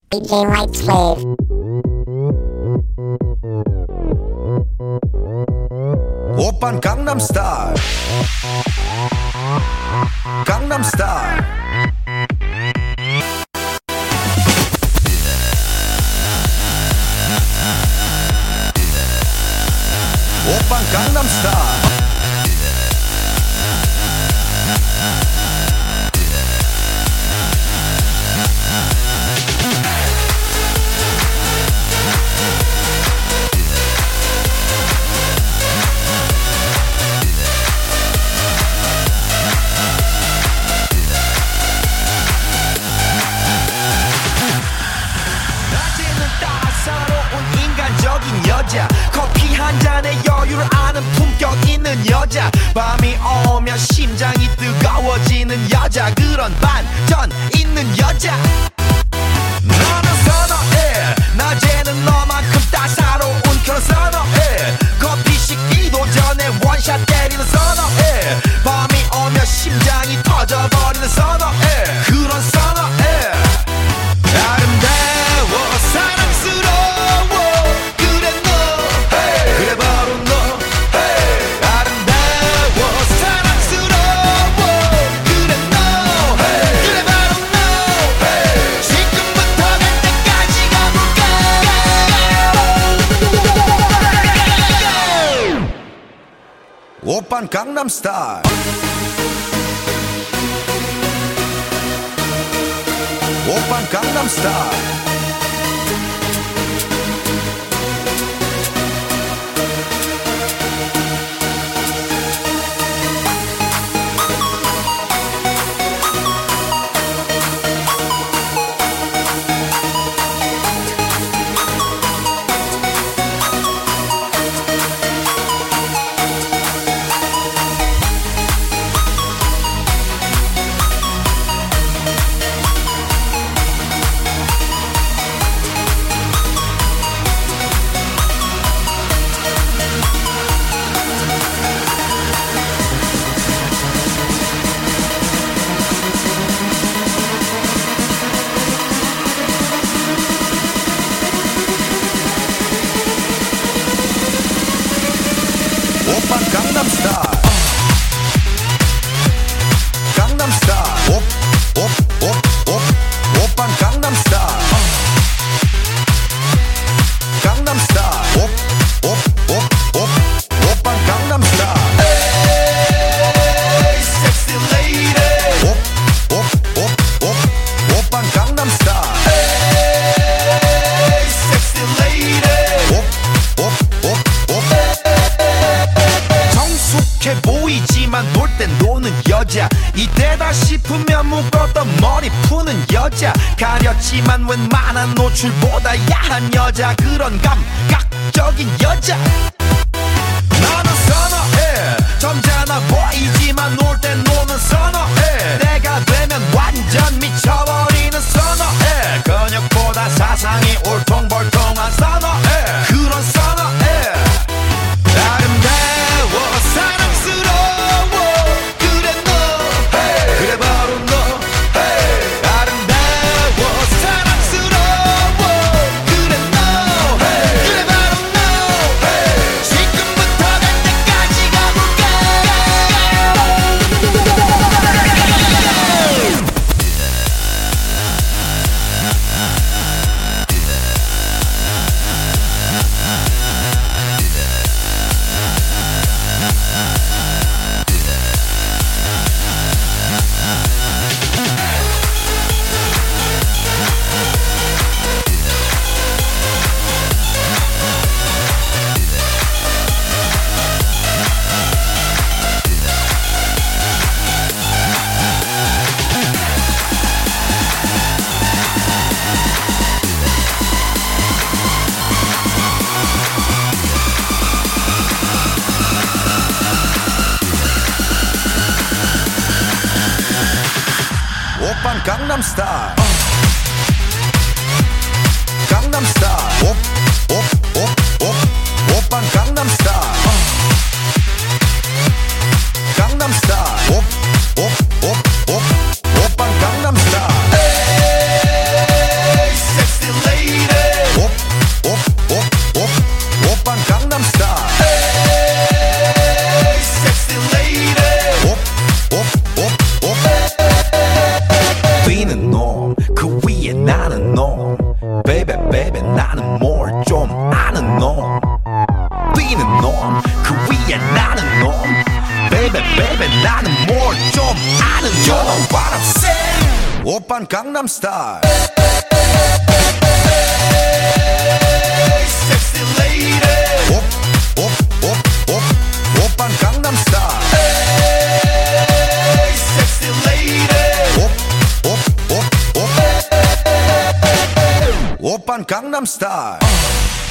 DJ Light Slave. 오빤 강남스타일 강남스타일 오빤 강남스타일 여자 커피 한 잔에 여유를 아는 품격 있는 여자 밤이 오면 심장이 뜨거워지는 여자 그런 반전 있는 여자 너는 선어해 낮에는 너만큼 따사로운 그런 선어해 커피 식기도 전에 원샷 때리는 선어해 밤이 오면 심장이 터져버리는 선어해 그런 선어해 아름다워 사랑스러워 그래 너 hey. 그래 바로 너 hey. 아름다워 사랑스러워 그래 너 hey. 그래 바로 너 hey. 지금부터 갈 때까지 가볼까 오빤 강남스타일 오빤 강남스타일 오빤 강남스타일 강남스타일 오빤 강남스타일 강남스타일 오빤 강남스타일 에이 섹시 레이디 오빤 강남스타일 에이 섹시 레이디 정숙해 보이지만 놀 땐 노는 여자 이때다 싶으면 묶었던 머리 푸는 여자 가렸지만 웬만한 노출보다 야한 여자 그런 감각적인 여자 나는 선어해 점잖아 보이지만 놀 땐 노는 선어해 내가 되면 완전 미쳐버리는 선어해 근육보다 사상이 울퉁불퉁한 선어해 그런 선어해 아름다워 사랑스러워 그래 너 hey. 그래 바로 너 hey. 아름다워 사랑스러워 그래 너 hey. 그래 바로 너 hey. 지금부터 갈 때까지 가볼까 오빤 강남스타일 강남스타일 오빤 강남스타일 강남스타일 오빤 강남스타일 에이 섹시 놈 그 위에 나는 놈 Baby baby 나는 뭘 좀 아는 놈 뛰는 놈 그 위에 나는 놈 Baby baby 나는 뭘 좀 아는 놈 You know what I'm saying 오빤 강남스타일 Sexy lady 오빤 강남스타일 Sexy lady 오빤 강남스타일